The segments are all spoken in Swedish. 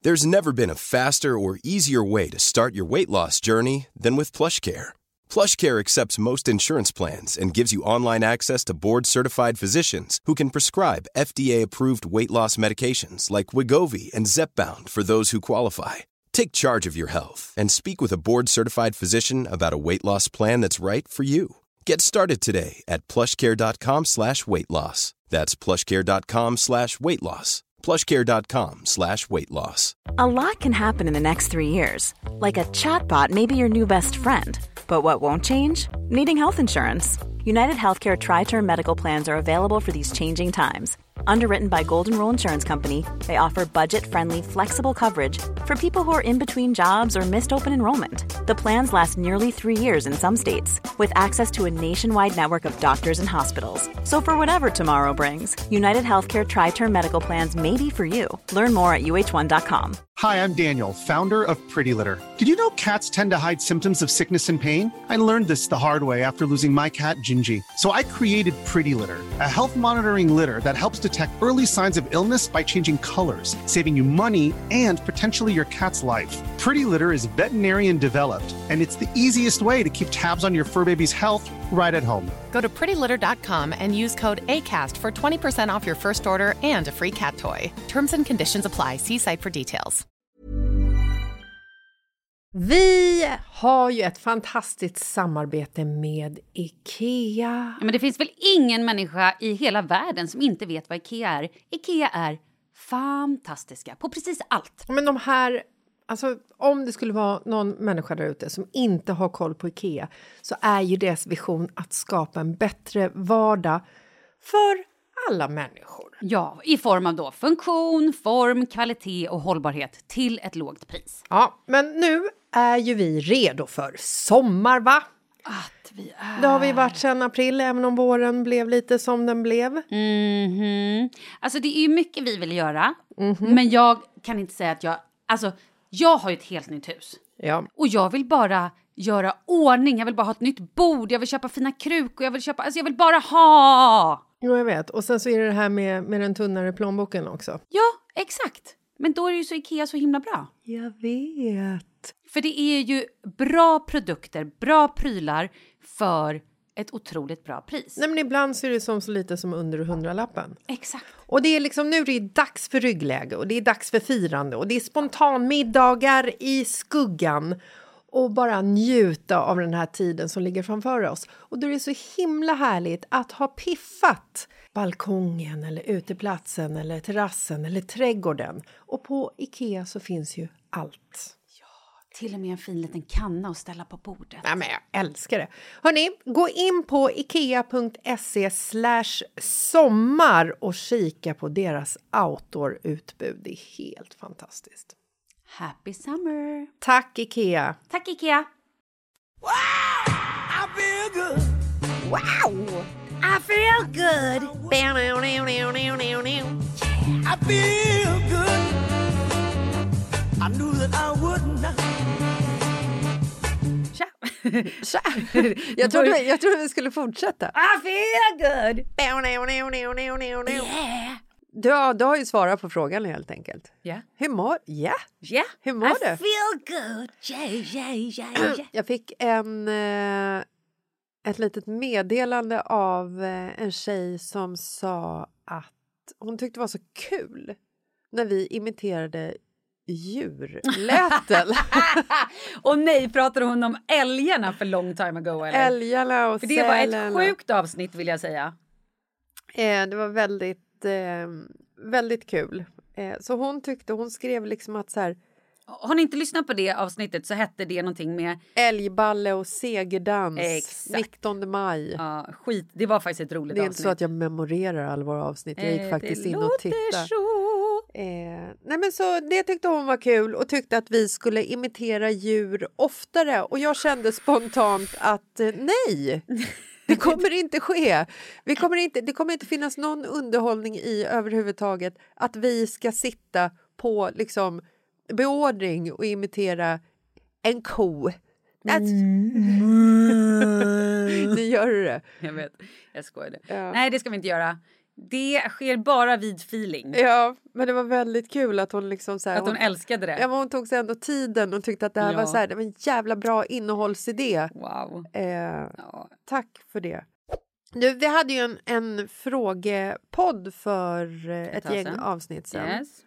There's never been a faster or easier way to start your weight loss journey than with PlushCare. PlushCare accepts most insurance plans and gives you online access to board-certified physicians who can prescribe FDA-approved weight loss medications like Wegovy and Zepbound for those who qualify. Take charge of your health and speak with a board-certified physician about a weight loss plan that's right for you. Get started today at plushcare.com/weightloss. That's plushcare.com/weightloss. plushcare.com/weightloss. A lot can happen in the next 3 years. Like a chatbot may be your new best friend. But what won't change? Needing health insurance. United Healthcare Tri-Term Medical Plans are available for these changing times. Underwritten by Golden Rule Insurance Company, they offer budget-friendly, flexible coverage for people who are in between jobs or missed open enrollment. The plans last nearly 3 years in some states, with access to a nationwide network of doctors and hospitals. So for whatever tomorrow brings, United Healthcare Tri-Term Medical Plans may be for you. Learn more at uh1.com. Hi, I'm Daniel, founder of Pretty Litter. Did you know cats tend to hide symptoms of sickness and pain? I learned this the hard way after losing my cat, Gingy. So I created Pretty Litter, a health monitoring litter that helps detect early signs of illness by changing colors, saving you money and potentially your cat's life. Pretty Litter is veterinarian developed, and it's the easiest way to keep tabs on your fur baby's health right at home. Go to prettylitter.com and use code ACAST for 20% off your first order and a free cat toy. Terms and conditions apply. See site for details. Vi har ju ett fantastiskt samarbete med IKEA. Ja, men det finns väl ingen människa i hela världen som inte vet vad IKEA är. IKEA är fantastiska på precis allt. Men de här, alltså om det skulle vara någon människa där ute som inte har koll på IKEA, så är ju deras vision att skapa en bättre vardag för alla människor. Ja, i form av då funktion, form, kvalitet och hållbarhet till ett lågt pris. Ja, men nu är ju vi redo för sommar, va? Att vi är... Det har vi varit sedan april, även om våren blev lite som den blev. Alltså det är ju mycket vi vill göra. Men jag kan inte säga att jag har ju ett helt nytt hus. Ja. Och jag vill bara göra ordning. Jag vill bara ha ett nytt bord. Jag vill köpa fina krukor. Jag vill bara ha... Jo, jag vet. Och sen så är det här med den tunnare plånboken också. Ja, exakt. Men då är ju så IKEA så himla bra. Jag vet. För det är ju bra produkter, bra prylar för ett otroligt bra pris. Nej, men ibland så är det som så lite som under 100-lappen. Exakt. Och det är liksom, nu är det dags för ryggläge och det är dags för firande och det är spontanmiddagar i skuggan. Och bara njuta av den här tiden som ligger framför oss. Och då är det så himla härligt att ha piffat balkongen eller uteplatsen eller terrassen eller trädgården. Och på IKEA så finns ju allt. Ja, till och med en fin liten kanna att ställa på bordet. Ja, men jag älskar det. Hörrni, gå in på ikea.se/sommar och kika på deras outdoor-utbud. Det är helt fantastiskt. Happy summer! Tack IKEA! Tack IKEA! Wow! I feel good! Wow! I feel good! I feel good! I knew that I would not. Tja! Jag trodde vi skulle fortsätta. I feel good! Yeah! Du har ju svarat på frågan helt enkelt. Ja. Hur mår du? I feel good! Yeah. Jag fick ett litet meddelande av en tjej som sa att hon tyckte det var så kul när vi imiterade djurläten. Och nej, pratade hon om älgarna för long time ago? Eller? Älgarna och för det var ett sjukt avsnitt, vill jag säga. Det var väldigt kul. Så hon skrev liksom att så här... Har ni inte lyssnat på det avsnittet så hette det någonting med... Älgballe och segerdans. Exakt. 19 maj. Ja, skit. Det var faktiskt ett roligt avsnitt. Det är inte så att jag memorerar alla våra avsnitt. Jag gick faktiskt in och tittade. Nej, men så det tyckte hon var kul och tyckte att vi skulle imitera djur oftare. Och jag kände spontant att nej, det kommer inte ske. Det kommer inte finnas någon underhållning i överhuvudtaget att vi ska sitta på liksom beordring och imitera en ko. Nu gör du det. Jag vet, jag skojar det. Ja. Nej, det ska vi inte göra. Det sker bara vid feeling. Ja, men det var väldigt kul att hon liksom så här, att hon älskade det. Ja, men hon tog sig ändå tiden och tyckte att det här var så här, det var en jävla bra innehållsidé. Wow. Tack för det. Nu, vi hade ju en frågepodd för ett gäng avsnitt sedan. Yes.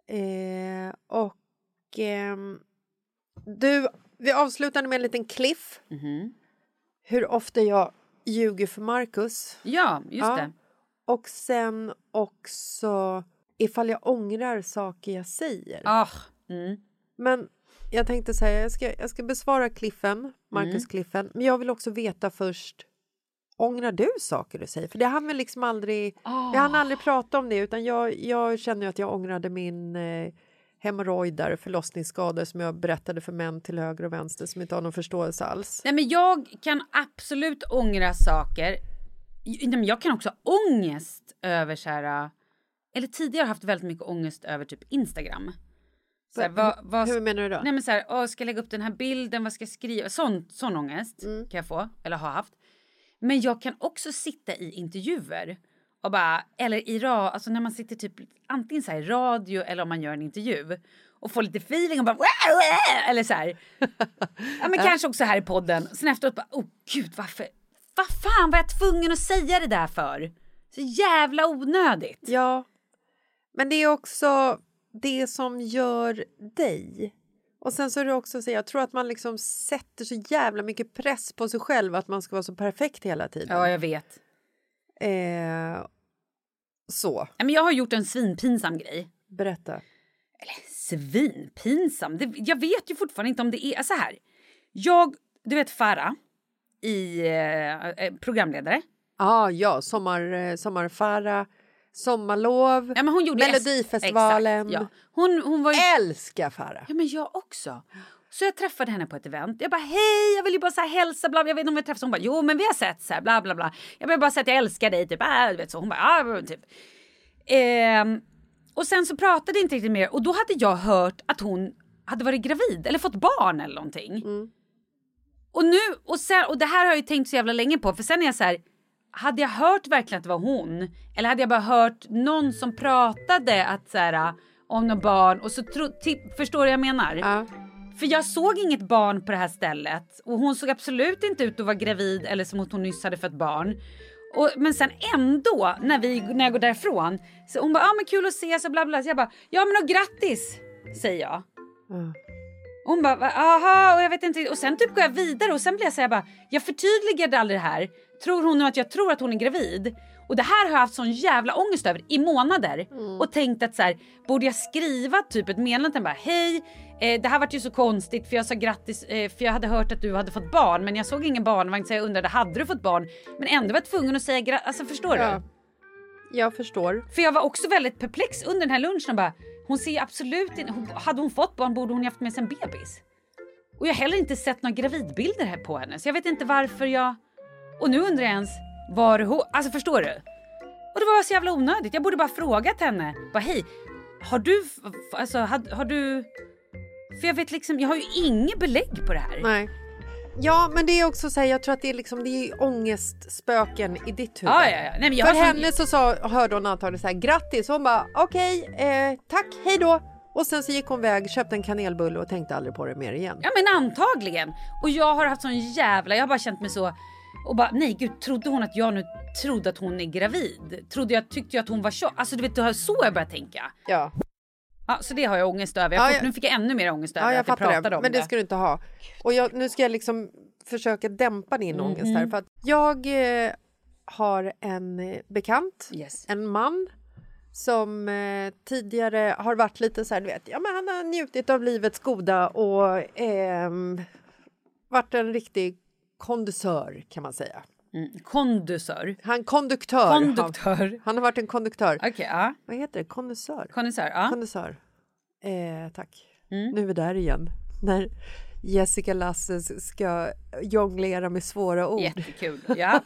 Vi avslutade med en liten cliff. Hur ofta jag ljuger för Marcus. Ja, just det. Och sen också ifall jag ångrar saker jag säger. Men jag tänkte säga, jag ska besvara cliffen, Marcus-cliffen. Men jag vill också veta först, ångrar du saker du säger? För det hann vi liksom aldrig, jag hann aldrig prata om det. Utan jag känner ju att jag ångrade min hemorrojder, förlossningsskador som jag berättade för män till höger och vänster som inte har någon förståelse alls. Nej, men jag kan absolut ångra saker. Men jag kan också ha ångest över så här, eller tidigare haft väldigt mycket ångest över typ Instagram. Så här, hur menar du då? Nej, men så här, ska jag lägga upp den här bilden, vad ska jag skriva? Sån ångest kan jag få, eller ha haft. Men jag kan också sitta i intervjuer och bara, eller alltså när man sitter typ antingen så här i radio eller om man gör en intervju och får lite feeling och bara eller så här. Ja, men kanske också här i podden. Sen efteråt bara, gud, vad fan var jag tvungen att säga det där för? Så jävla onödigt. Ja, men det är också det som gör dig. Och sen så är det också så, jag tror att man liksom sätter så jävla mycket press på sig själv att man ska vara så perfekt hela tiden. Ja, jag vet. Så. Men jag har gjort en svinpinsam grej. Berätta. Eller svinpinsam. Jag vet ju fortfarande inte om det är så här. Du vet Farah i programledare. Ja, Sommar-Farah, Sommarlov, ja, men hon gjorde Melodifestivalen. Exakt, ja. Hon var ju... Älskar Farah. Ja, men jag också. Så jag träffade henne på ett event. Jag bara, hej, jag vill ju bara så här hälsa, bla, jag vet inte om vi träffas. Hon bara, jo men vi har sett så här, bla bla bla. Jag vill bara säga att jag älskar dig, typ, du vet så. Hon bara, typ. Och sen så pratade inte riktigt mer. Och då hade jag hört att hon hade varit gravid eller fått barn eller någonting. Och det här har jag ju tänkt så jävla länge på. För sen är jag så här, hade jag hört verkligen att det var hon? Eller hade jag bara hört någon som pratade att så här, om någon barn? Och så förstår du vad jag menar? Ja. För jag såg inget barn på det här stället. Och hon såg absolut inte ut att vara gravid eller som att hon nyss hade fått barn. Men sen ändå, när jag går därifrån, så hon bara, men kul att se, så bla bla. Så jag bara, ja men och grattis, säger jag. Hon bara, aha, och jag vet inte. Och sen typ går jag vidare och sen blir jag så här, jag förtydligade aldrig det här. Tror hon nu att jag tror att hon är gravid? Och det här har jag haft sån jävla ångest över i månader. Och tänkt att så här, borde jag skriva typ ett meddelande, bara, hej, det här var ju så konstigt för jag sa grattis, för jag hade hört att du hade fått barn, men jag såg ingen barnvagn så jag undrade, hade du fått barn? Men ändå var jag tvungen att säga grattis, alltså förstår du? Jag förstår. För jag var också väldigt perplex under den här lunchen och bara, hon ser absolut inte, hade hon fått barn borde hon ju haft med sig en bebis. Och jag har heller inte sett några gravidbilder här på henne, så jag vet inte varför jag... Och nu undrar jag ens, var hon... Alltså förstår du? Och det var så jävla onödigt, jag borde bara frågat henne. Bara, hej, har du... Alltså, har du... För jag vet liksom, jag har ju inget belägg på det här. Nej. Ja, men det är också så här, jag tror att det är liksom, det är ångestspöken i ditt huvud. Ja. Nej, men jag för henne så hörde hon antagligen så här, grattis. Hon bara, okej, tack, hej då. Och sen så gick hon iväg, köpte en kanelbulle och tänkte aldrig på det mer igen. Ja, men antagligen. Och jag har haft sån jävla, jag har bara känt mig så... Och bara, nej gud, trodde hon att jag nu trodde att hon är gravid? Tyckte jag att hon var tjock? Alltså du vet, så jag började tänka. Ja. Ja, så det har jag ångest över. Nu fick jag ännu mer ångest över att jag pratade om men det. det ska du inte ha. Och nu ska jag liksom försöka dämpa din ångest här. För att jag har en bekant, en man som tidigare har varit lite så här, du vet, ja men han har njutit av livets goda och varit en riktig kondusör kan man säga. Kondusör? Konduktör. Han har varit en konduktör. Okej, ja. Vad heter det? Kondusör, ja. Kondusör. Tack. Nu är vi där igen. När Jessica Lasse ska jonglera med svåra ord. Jättekul, ja.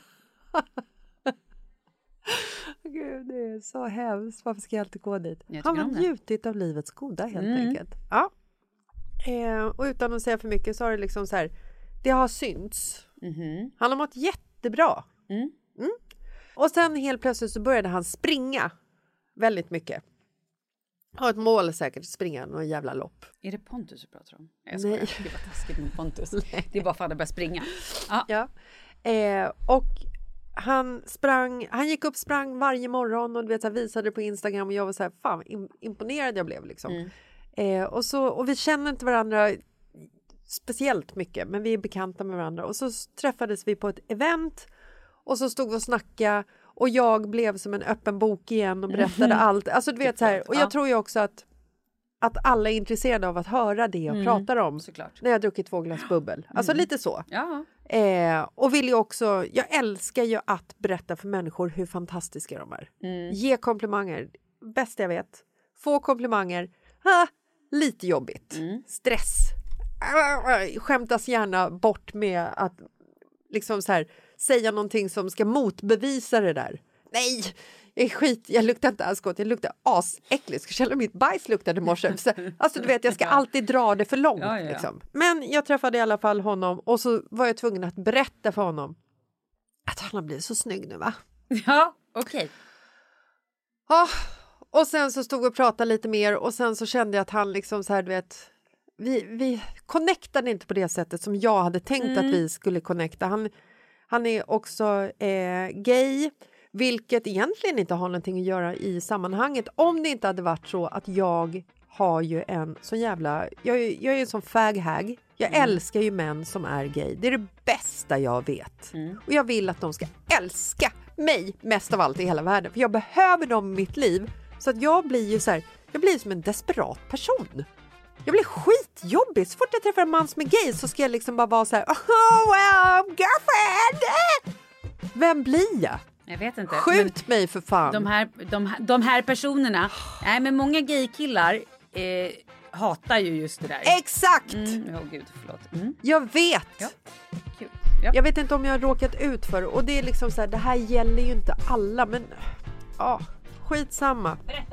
Gud, det är så hemskt. Varför ska jag alltid gå dit? Han har njutit av livets goda helt enkelt. Ja. Och utan att säga för mycket så har det liksom så här, det har synts. Han har mått jättebra. Och sen helt plötsligt så började han springa väldigt mycket. Har ett mål säkert, springa någon jävla lopp. Är det Pontus du pratar om? Jag skojar, det var taskigt med Pontus. Det är bara för att han började springa. Ja. Och han gick upp, sprang varje morgon och du vet, så här, visade på Instagram och jag var så här, fan imponerad jag blev liksom. Och vi känner inte varandra speciellt mycket, men vi är bekanta med varandra. Och så träffades vi på ett event och så stod vi och snackade och jag blev som en öppen bok igen och berättade allt. Alltså du vet så här, och jag tror ju också att alla är intresserade av att höra det jag pratar om. Såklart. När jag druckit 2 glas bubbel. Alltså lite så. Ja. Och vill ju också, jag älskar ju att berätta för människor hur fantastiska de är. Ge komplimanger, bäst jag vet. Få komplimanger, lite jobbigt. Stress. Skämtas gärna bort med att liksom så här, säga någonting som ska motbevisa det där. Nej, jag luktar inte alls gott, jag luktar asäckligt. Ska känna mitt bajs luktade i morse. Alltså du vet, jag ska alltid dra det för långt. Ja. Liksom. Men jag träffade i alla fall honom och så var jag tvungen att berätta för honom att han har blivit så snygg nu, va? Ja, okej. Och sen så stod vi och pratade lite mer och sen så kände jag att han liksom så här, du vet, vi connectade inte på det sättet som jag hade tänkt att vi skulle connecta. Han är också gay, vilket egentligen inte har någonting att göra i sammanhanget. Om det inte hade varit så att jag har ju en sån jävla... Jag är en sån fag-hag. Jag älskar ju män som är gay. Det är det bästa jag vet. Och jag vill att de ska älska mig mest av allt i hela världen. För jag behöver dem i mitt liv. Så att jag blir ju så här... Jag blir som en desperat person. Jag blir skitjobbig. Så fort jag träffar en man som är gay så ska jag liksom bara vara så här... Oh, well, girlfriend! Vem blir jag? Jag vet inte. Skjut mig för fan. De här personerna, nej men många gaykillar hatar ju just det där. Exakt! Gud, förlåt. Jag vet. Ja. Kul. Ja. Jag vet inte om jag har råkat ut för, och det är liksom så här, det här gäller ju inte alla, men skitsamma. Berätta.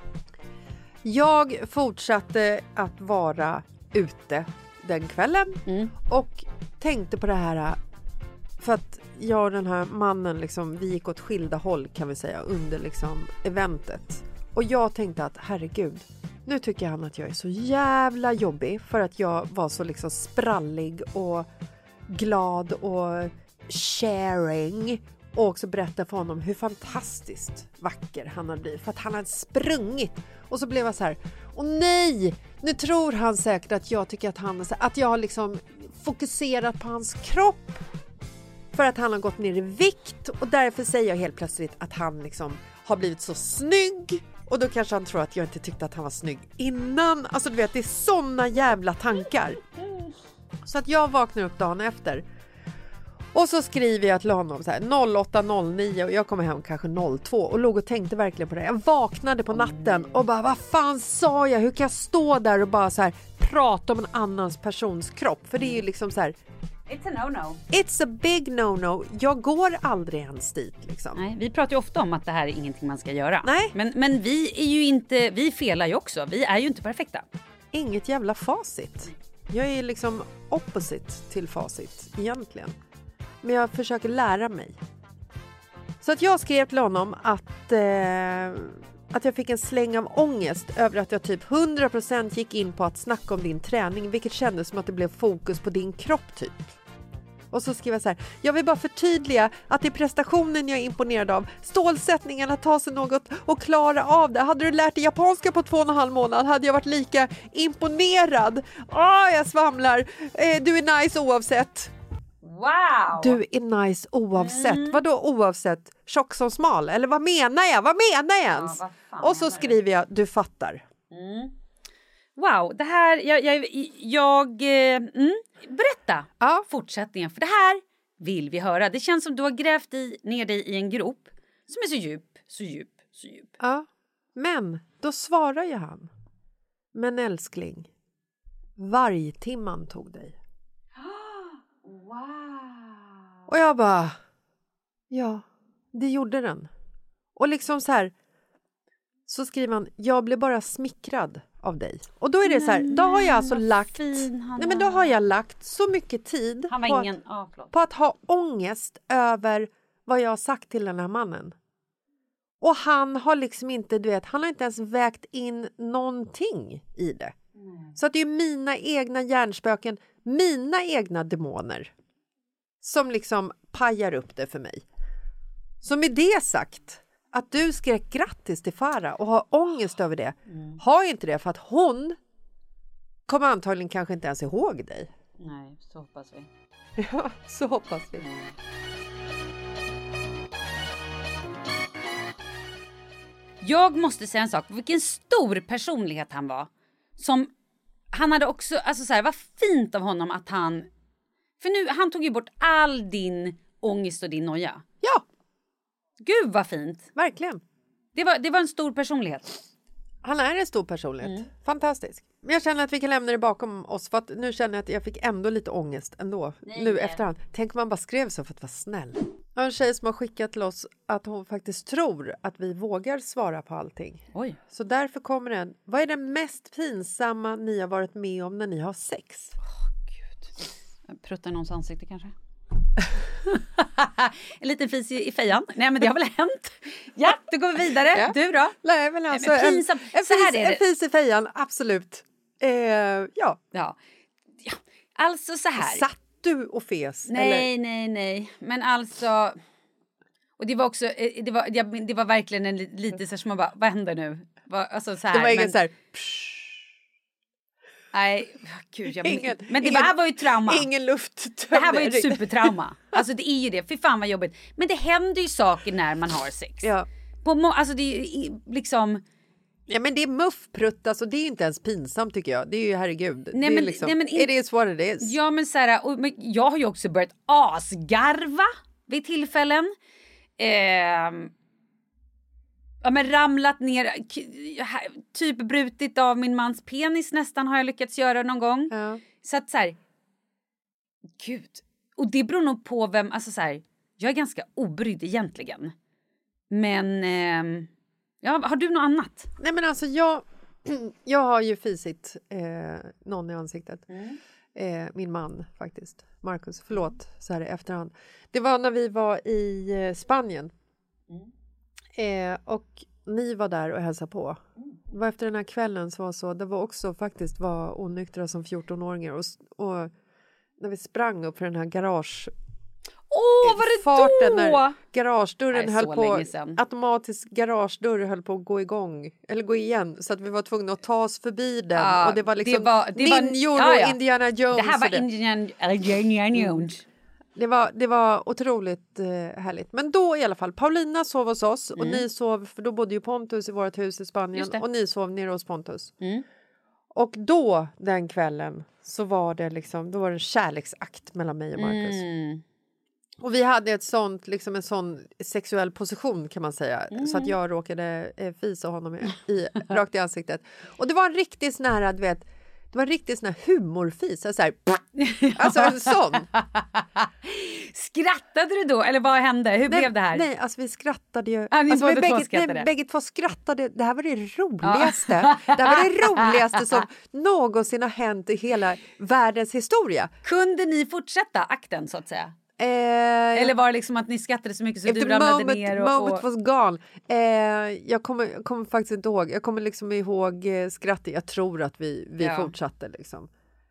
Jag fortsatte att vara ute den kvällen och tänkte på det här, för att jag och den här mannen liksom, vi gick åt skilda håll kan vi säga under liksom eventet. Och jag tänkte att herregud, nu tycker han att jag är så jävla jobbig för att jag var så liksom sprallig och glad och sharing. Och också berätta för honom hur fantastiskt vacker han hade blivit. För att han hade sprungit. Och så blev jag så här, åh nej! Nu tror han säkert att jag tycker att jag har liksom fokuserat på hans kropp. För att han har gått ner i vikt. Och därför säger jag helt plötsligt att han liksom har blivit så snygg. Och då kanske han tror att jag inte tyckte att han var snygg innan. Alltså du vet, det är såna jävla tankar. Så att jag vaknar upp dagen efter. Och så skriver jag till honom så här 08:09 och jag kommer hem kanske 02 och låg och tänkte verkligen på det. Jag vaknade på natten och bara, vad fan sa jag? Hur kan jag stå där och bara så här prata om en annans persons kropp? För det är ju liksom så här, it's a no-no. It's a big no-no. Jag går aldrig ens dit liksom. Nej, vi pratar ju ofta om att det här är ingenting man ska göra. Nej. Men vi är ju inte, vi felar ju också. Vi är ju inte perfekta. Inget jävla facit. Jag är liksom opposite till facit egentligen. Men jag försöker lära mig. Så att jag skrev till honom att jag fick en släng av ångest över att jag typ 100% gick in på att snacka om din träning. Vilket kändes som att det blev fokus på din kropp typ. Och så skrev jag så här, jag vill bara förtydliga att det är prestationen jag är imponerad av. Stålsättningen att ta sig något och klara av det. Hade du lärt dig japanska på 2,5 månader hade jag varit lika imponerad. Jag svamlar. Du är nice oavsett. Wow! Du är nice oavsett. Vadå oavsett? Tjock som smal? Eller vad menar jag? Vad menar jag ens? Ja, och så skriver jag, du fattar. Wow, det här... Berätta fortsättningen. För det här vill vi höra. Det känns som du har grävt ner dig i en grop som är så djup. Ja, men då svarar ju han. Men älskling, vargtimman tog dig. Wow. Och jag bara, ja, det gjorde den. Och liksom så här, så skriver man, jag blev bara smickrad av dig. Och då är det så här, då har jag alltså då har jag lagt så mycket tid på att ha ångest över vad jag har sagt till den här mannen. Och han har liksom inte, du vet, han har inte ens vägt in någonting i det. Så att det är mina egna hjärnspöken, mina egna demoner som liksom pajar upp det för mig. Så med det sagt, att du skrek grattis till Farah och har ångest över det. Har inte det för att hon kommer antagligen kanske inte ens ihåg dig. Nej, så hoppas vi. Ja, så hoppas vi. Jag måste säga en sak. Vilken stor personlighet han var. Som han hade också, alltså så här, vad fint av honom att han, för nu, han tog ju bort all din ångest och din noja. Ja. Gud vad fint. Verkligen. Det var en stor personlighet. Han är en stor personlighet. Fantastisk. Men jag känner att vi kan lämna det bakom oss. För att nu känner jag att jag fick ändå lite ångest ändå. Nu efterhand. Tänk man bara skrev så för att vara snäll. Jag har en tjej som har skickat till oss att hon faktiskt tror att vi vågar svara på allting. Oj. Så därför kommer den. Vad är det mest pinsamma ni har varit med om när ni har sex? Gud. Pruttar någons ansikte kanske? En liten fis i fejan. Nej, men det har väl hänt. Ja, då går vi vidare. Ja. Du då? Nej, men alltså en fis i fejan, absolut. Ja. Alltså så här. Satt du och fes? Nej, eller? nej. Men alltså, och det var också, det var verkligen en lite så här som man bara, vad händer nu? Alltså så här, det var ingen så här. Nej, gud, men det var ju trauma. Ingen luft. Det här var ju ett supertrauma. Alltså det är ju det. Fy fan vad jobbigt. Men det händer ju saker när man har sex. Ja. Alltså det är liksom. Ja, men det är muffprutt. Alltså det är inte ens pinsamt tycker jag. Det är ju herregud. Nej, det är men, liksom, nej, men it is what it is. Ja, men så här, men jag har ju också börjat asgarva vid tillfällen. Ja, men ramlat ner, typ brutit av min mans penis nästan har jag lyckats göra någon gång. Ja. Så att så här, gud. Och det beror nog på vem, alltså så här, jag är ganska obrydd egentligen. Men, ja, har du något annat? Nej, men alltså jag har ju fisit någon i ansiktet. Min man faktiskt, Marcus, förlåt så här i efterhand. Det var när vi var i Spanien. Och ni var där och hälsade på. Det var efter den här kvällen så det var också faktiskt var onyktra som 14-åringar och när vi sprang upp för den här garage. Var det farten då? När garagedörren höll på, automatisk garagedörr höll på att gå igång eller gå igen så att vi var tvungna att ta oss förbi den och det var liksom ninjor och Indiana Jones. Det här var Indiana Jones. Det var otroligt härligt. Men då i alla fall, Paulina sov hos oss och ni sov, för då bodde ju Pontus i vårt hus i Spanien och ni sov nere hos Pontus. Och då den kvällen så var det liksom, då var det en kärleksakt mellan mig och Marcus. Och vi hade ett sånt, liksom en sån sexuell position kan man säga. Så att jag råkade fisa honom rakt i ansiktet. Och det var en riktigt sån här, du vet, det var en riktigt sån här humorfis. Alltså en sån. Skrattade du då? Eller vad hände? Hur blev det här? Nej, alltså vi skrattade ju. Bägge två skrattade. Det här var det roligaste. Det här var det roligaste som någonsin har hänt i hela världens historia. Kunde ni fortsätta akten så att säga? Eller var det liksom att ni skrattade så mycket så du ramlade ner? Moment was gone. Jag kommer faktiskt inte ihåg. Jag kommer liksom ihåg skrattet. Jag tror att vi fortsatte liksom.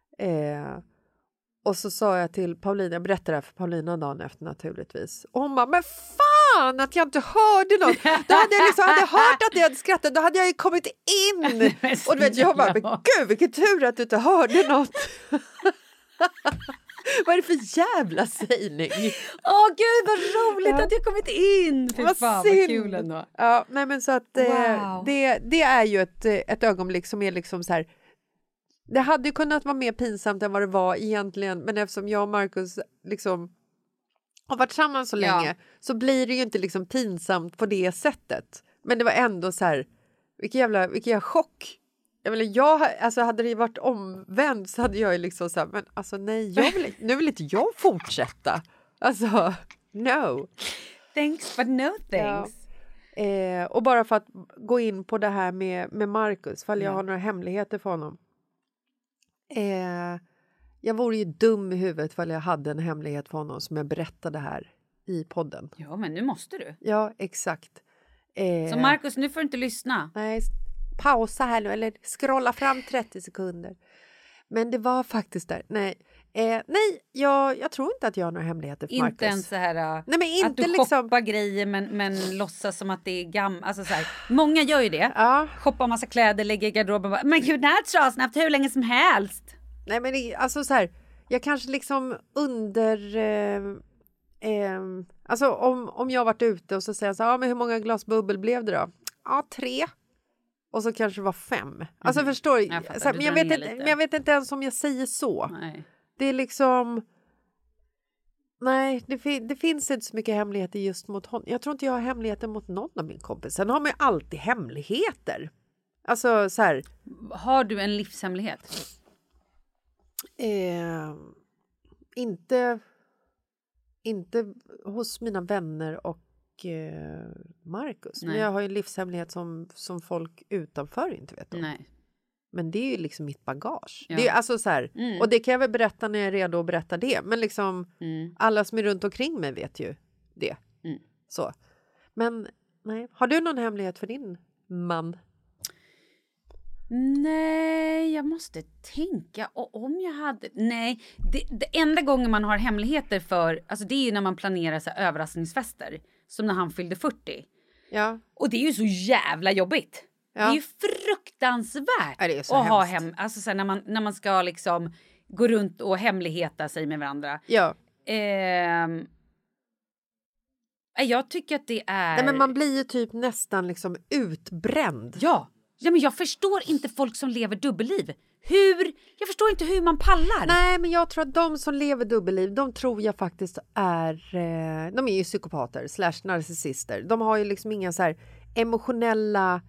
Och så sa jag till Paulina, jag berättade det här för Paulina dagen efter naturligtvis. Och hon bara, men fan att jag inte hörde något. Då hade jag liksom, hade hört att jag hade skrattat, då hade jag ju kommit in. Och du vet, jag bara, men gud vilken tur att du inte hörde något. Vad är det för jävla sägning? Gud vad roligt att jag kommit in. Fy fan vad kul ändå. Ja, nej men så att det är ju ett ögonblick som är liksom så här. Det hade ju kunnat vara mer pinsamt än vad det var egentligen, men eftersom jag och Marcus liksom har varit samman så länge så blir det ju inte liksom pinsamt på det sättet. Men det var ändå så här, vilken chock. Alltså hade det varit omvänt så hade jag ju liksom så här, men alltså nej, nu vill inte jag fortsätta. Alltså, no. Thanks but no thanks. Ja. Och bara för att gå in på det här med Marcus, för jag har några hemligheter för honom. Jag vore ju dum i huvudet för jag hade en hemlighet för honom som jag berättade här i podden. Ja, men nu måste du. Ja, exakt. Så Marcus, nu får du inte lyssna. Nej, pausa här nu eller scrolla fram 30 sekunder. Men det var faktiskt där. Nej, jag tror inte att jag har några hemligheter för Marcus. Inte ens så här nej, men inte att du liksom... shoppar grejer men låtsas som att det är gammalt. Alltså så här, många gör ju det. Ja. Shoppar massa kläder, lägger i garderoben. Men gud, den här trasan har haft hur länge som helst. Nej, men alltså så här, jag kanske liksom alltså om jag varit ute och så säger jag så här, men hur många glas bubbel blev det då? Ja, 3. Och så kanske det var 5. Alltså förstår du? Men jag vet inte ens om jag säger så. Nej. Det är liksom... Nej, det finns inte så mycket hemligheter just mot honom. Jag tror inte jag har hemligheter mot någon av min kompis. Sen har man ju alltid hemligheter. Alltså så här... Har du en livshemlighet? Inte hos mina vänner och Marcus. Men jag har ju en livshemlighet som folk utanför inte vet om. Nej. Men det är ju liksom mitt bagage. Ja. Det är alltså så här, och det kan jag väl berätta när jag är redo att berätta det. Men liksom alla som är runt omkring mig vet ju det. Så. Men nej, har du någon hemlighet för din man? Nej, jag måste tänka. Och om jag hade... Nej, det enda gången man har hemligheter för... Alltså det är ju när man planerar så här överraskningsfester. Som när han fyllde 40. Ja. Och det är ju så jävla jobbigt. Ja. Det är ju fruktansvärt det är så att ha alltså så här, när man ska liksom gå runt och hemligheta sig med varandra. Ja. Jag tycker att det är... Nej, men man blir ju typ nästan liksom utbränd. Ja, men jag förstår inte folk som lever dubbelliv. Jag förstår inte hur man pallar. Nej, men jag tror att de som lever dubbelliv, de tror jag faktiskt de är ju psykopater / narcissister. De har ju liksom inga så här emotionella...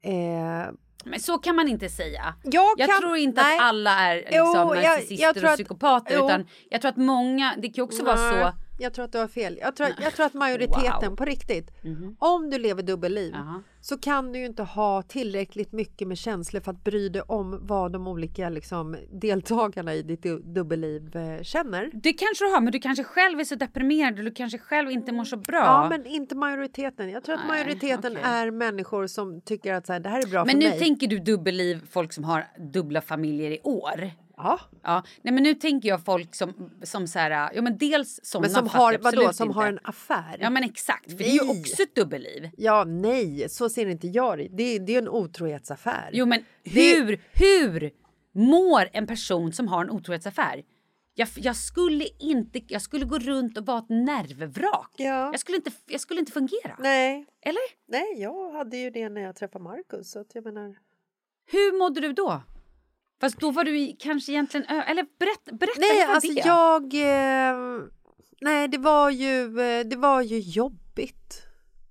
Men så kan man inte säga. Jag tror inte att alla är liksom narcissister och psykopater. Utan jag tror att många, det kan också vara så... Jag tror att du har fel. Jag tror att majoriteten på riktigt. Om du lever dubbelliv så kan du ju inte ha tillräckligt mycket med känslor för att bry dig om vad de olika liksom, deltagarna i ditt dubbelliv känner. Det kanske du har, men du kanske själv är så deprimerad. Du kanske själv inte mår så bra. Ja, men inte majoriteten. Jag tror att majoriteten är människor som tycker att så här, det här är bra för mig. Men nu tänker du dubbelliv, folk som har dubbla familjer i år. Ja. Nej, men nu tänker jag folk som så här, ja men dels sådana, men som har vadå, som har en affär. Ja men exakt, för det är ju också ett dubbelliv. Ja, nej, så ser inte jag det. Det är en otrohetsaffär. Jo, men hur mår en person som har en otrohetsaffär? Jag skulle gå runt och vara ett nervvrak. Ja. Jag skulle inte fungera. Nej. Eller? Nej, jag hade ju det när jag träffade Marcus, så att jag menar. Hur mådde du då? Fast då var du kanske egentligen... Eller berätta nej, vad alltså det. Nej, det var ju jobbigt.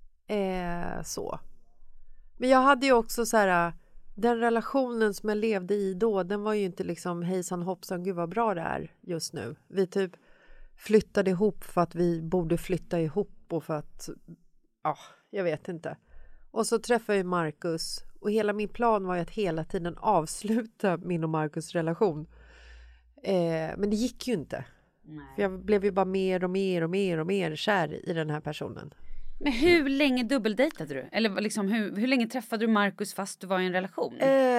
Så. Men jag hade ju också så här... Den relationen som jag levde i då, den var ju inte liksom hejsan hoppsan, gud vad bra det är just nu. Vi typ flyttade ihop för att vi borde flytta ihop och för att... jag vet inte. Och så träffade jag Marcus. Och hela min plan var ju att hela tiden avsluta min och Marcus relation. Men det gick ju inte. Nej. För jag blev ju bara mer och mer kär i den här personen. Men hur länge dubbeldejtade du? Eller liksom, hur länge träffade du Marcus fast du var i en relation?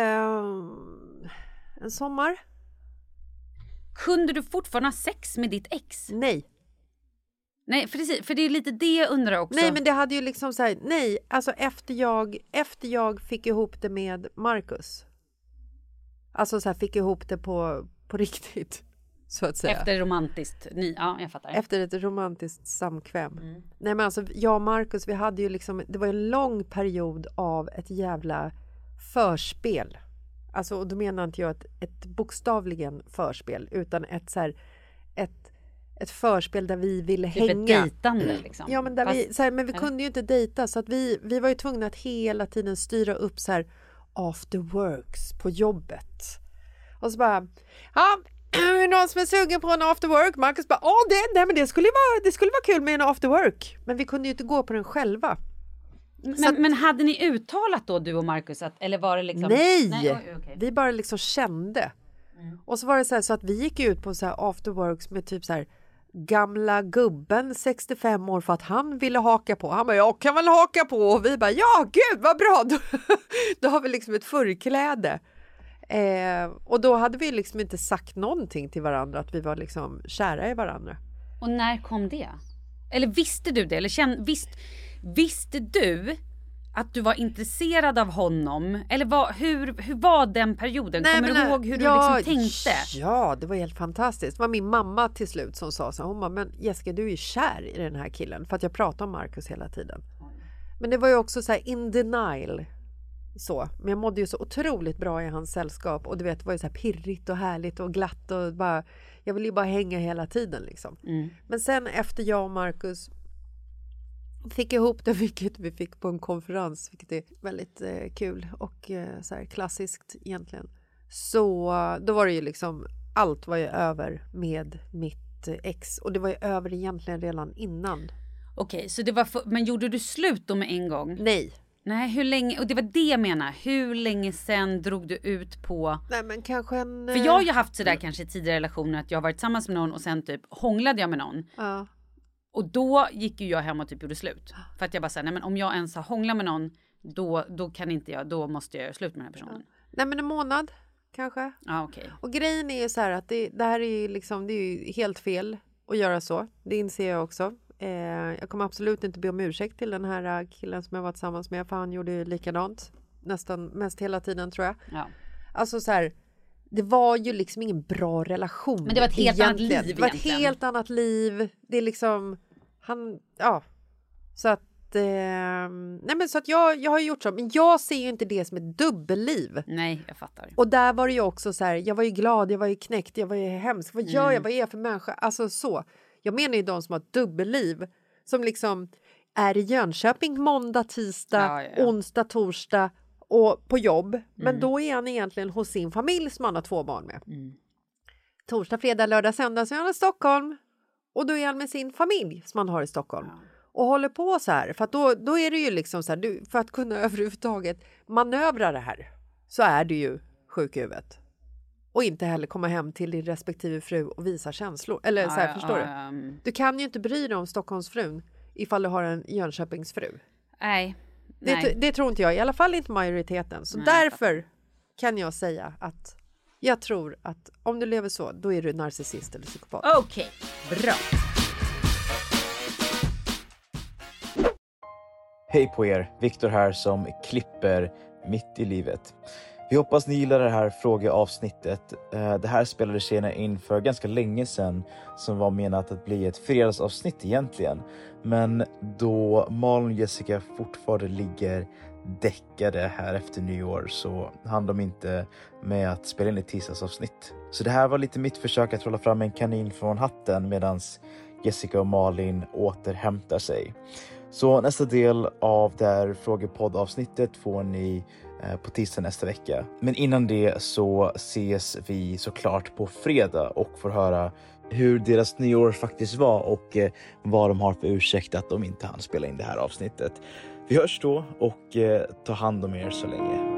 En sommar. Kunde du fortfarande ha sex med ditt ex? Nej. Nej, för det är lite det jag undrar också. Nej, men det hade ju liksom så här, nej, alltså efter jag fick ihop det med Marcus. Alltså så här, fick ihop det på riktigt, så att säga. Efter romantiskt, jag fattar. Efter ett romantiskt samkväm. Nej, men alltså jag och Marcus, vi hade ju liksom, det var en lång period av ett jävla förspel. Alltså, och då menar inte jag ett bokstavligen förspel, utan ett så här, ett förspel där vi ville typ hänga. Ett dejtande liksom. Ja, men men vi kunde ju inte dejta, så att vi var ju tvungna att hela tiden styra upp så här after works på jobbet. Och så bara, är det någon som är sugen på en after work? Marcus bara, men det skulle vara kul med en after work. Men vi kunde ju inte gå på den själva. Men hade ni uttalat då, du och Marcus, eller var det liksom... Nej, okay. Vi bara liksom kände. Och så var det så här, så att vi gick ut på så här after works med typ så här gamla gubben 65 år för att han ville haka på. Han bara, jag kan väl haka på. Och vi bara, ja gud vad bra. Då har vi liksom ett förkläde. Och då hade vi liksom inte sagt någonting till varandra att vi var liksom kära i varandra. Och när kom det? Eller visste du det? Eller visste du att du var intresserad av honom? Eller hur var den perioden? Kommer du ihåg hur du liksom tänkte? Ja, det var helt fantastiskt. Det var min mamma till slut som sa så. Hon bara, men Jessica, du är ju kär i den här killen. För att jag pratar om Marcus hela tiden. Men det var ju också så här in denial. Så. Men jag mådde ju så otroligt bra i hans sällskap. Och du vet, det var ju så här pirrigt och härligt och glatt. Och bara, jag ville ju bara hänga hela tiden liksom. Men sen efter jag och Marcus fick ihop det, vilket vi fick på en konferens, vilket är väldigt kul och så här klassiskt egentligen. Så då var det ju liksom, allt var ju över med mitt ex. Och det var ju över egentligen redan innan. Okej, så det var men gjorde du slut då med en gång? Nej, hur länge, och det var det jag menar, hur länge sen drog du ut på? Nej, men kanske För jag har ju haft sådär kanske i tidigare relationer att jag har varit tillsammans med någon och sen typ hånglade jag med någon. Ja. Och då gick ju jag hem och typ gjorde slut. För att jag bara sa, nej men om jag ens har hånglat med någon, då kan inte jag, då måste jag göra slut med den här personen. Ja. Nej, men en månad kanske. Ja, okej. Och grejen är ju så här att det här är ju liksom, det är ju helt fel att göra så. Det inser jag också. Jag kommer absolut inte be om ursäkt till den här killen som jag var tillsammans med, för han gjorde ju likadant nästan mest hela tiden, tror jag. Ja. Alltså så här, det var ju liksom ingen bra relation. Men det var ett helt annat liv egentligen. Det var ett helt annat liv. Det är liksom så att nej, men så att jag har gjort så, men jag ser ju inte det som ett dubbelliv. Nej, jag fattar. Och där var det ju också så här, jag var ju glad, jag var ju knäckt, jag var ju hemsk. Vad gör jag? Vad är jag för människa? Alltså så. Jag menar ju de som har ett dubbelliv, som liksom är i Jönköping måndag, tisdag, onsdag, torsdag och på jobb. Men då är han egentligen hos sin familj som han har 2 barn med. Torsdag, fredag, lördag, söndag så är han i Stockholm. Och då är han med sin familj som han har i Stockholm. Och håller på så här. För att då är det ju liksom så här, för att kunna överhuvudtaget manövra det här, så är du ju sjuk i huvudet. Och inte heller komma hem till din respektive fru och visa känslor. Eller så här, förstår du? Du kan ju inte bry dig om Stockholmsfrun ifall du har en Jönköpingsfru. Nej. Det tror inte jag. I alla fall inte majoriteten. Så därför kan jag säga att jag tror att om du lever så, då är du narcissist eller psykopat. Okej, bra. Hej på er, Viktor här som klipper mitt i livet. Vi hoppas ni gillar det här frågeavsnittet. Det här spelade tjejerna in för ganska länge sedan, som var menat att bli ett fredagsavsnitt egentligen. Men då Malin och Jessica fortfarande ligger däckade här efter nyår, så hann de inte med att spela in ett tisdagsavsnitt. Så det här var lite mitt försök att trolla fram en kanin från hatten medan Jessica och Malin återhämtar sig. Så nästa del av det här frågepoddavsnittet får ni på tisdag nästa vecka. Men innan det så ses vi såklart på fredag och får höra hur deras nyår faktiskt var och vad de har för ursäkt att de inte hann spela in det här avsnittet. Vi hörs då och ta hand om er så länge.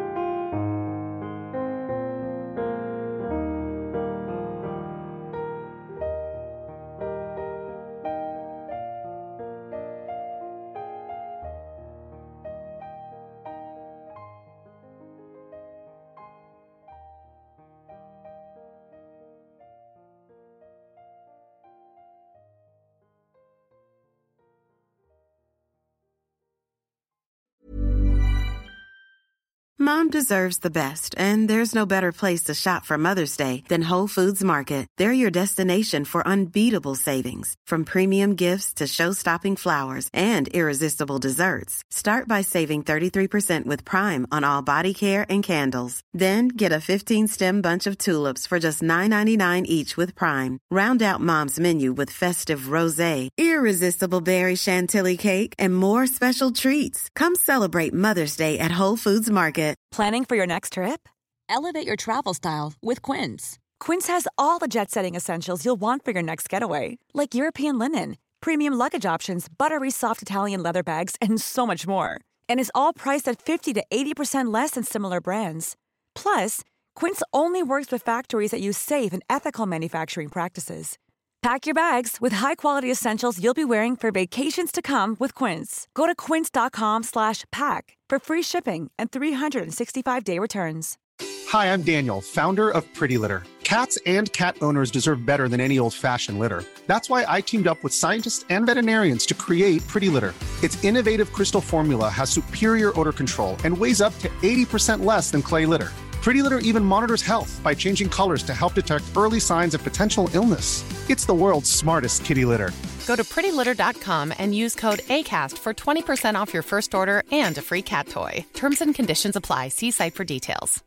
Mom deserves the best, and there's no better place to shop for Mother's Day than Whole Foods Market. They're your destination for unbeatable savings, from premium gifts to show-stopping flowers and irresistible desserts. Start by saving 33% with Prime on all body care and candles. Then get a 15-stem bunch of tulips for just $9.99 each with Prime. Round out Mom's menu with festive rosé, irresistible berry chantilly cake, and more special treats. Come celebrate Mother's Day at Whole Foods Market. Planning for your next trip? Elevate your travel style with Quince. Quince has all the jet-setting essentials you'll want for your next getaway, like European linen, premium luggage options, buttery soft Italian leather bags, and so much more. And is all priced at 50 to 80% less than similar brands. Plus, Quince only works with factories that use safe and ethical manufacturing practices. Pack your bags with high-quality essentials you'll be wearing for vacations to come with Quince. Go to quince.com/pack for free shipping and 365-day returns. Hi, I'm Daniel, founder of Pretty Litter. Cats and cat owners deserve better than any old-fashioned litter. That's why I teamed up with scientists and veterinarians to create Pretty Litter. Its innovative crystal formula has superior odor control and weighs up to 80% less than clay litter. Pretty Litter even monitors health by changing colors to help detect early signs of potential illness. It's the world's smartest kitty litter. Go to prettylitter.com and use code ACAST for 20% off your first order and a free cat toy. Terms and conditions apply. See site for details.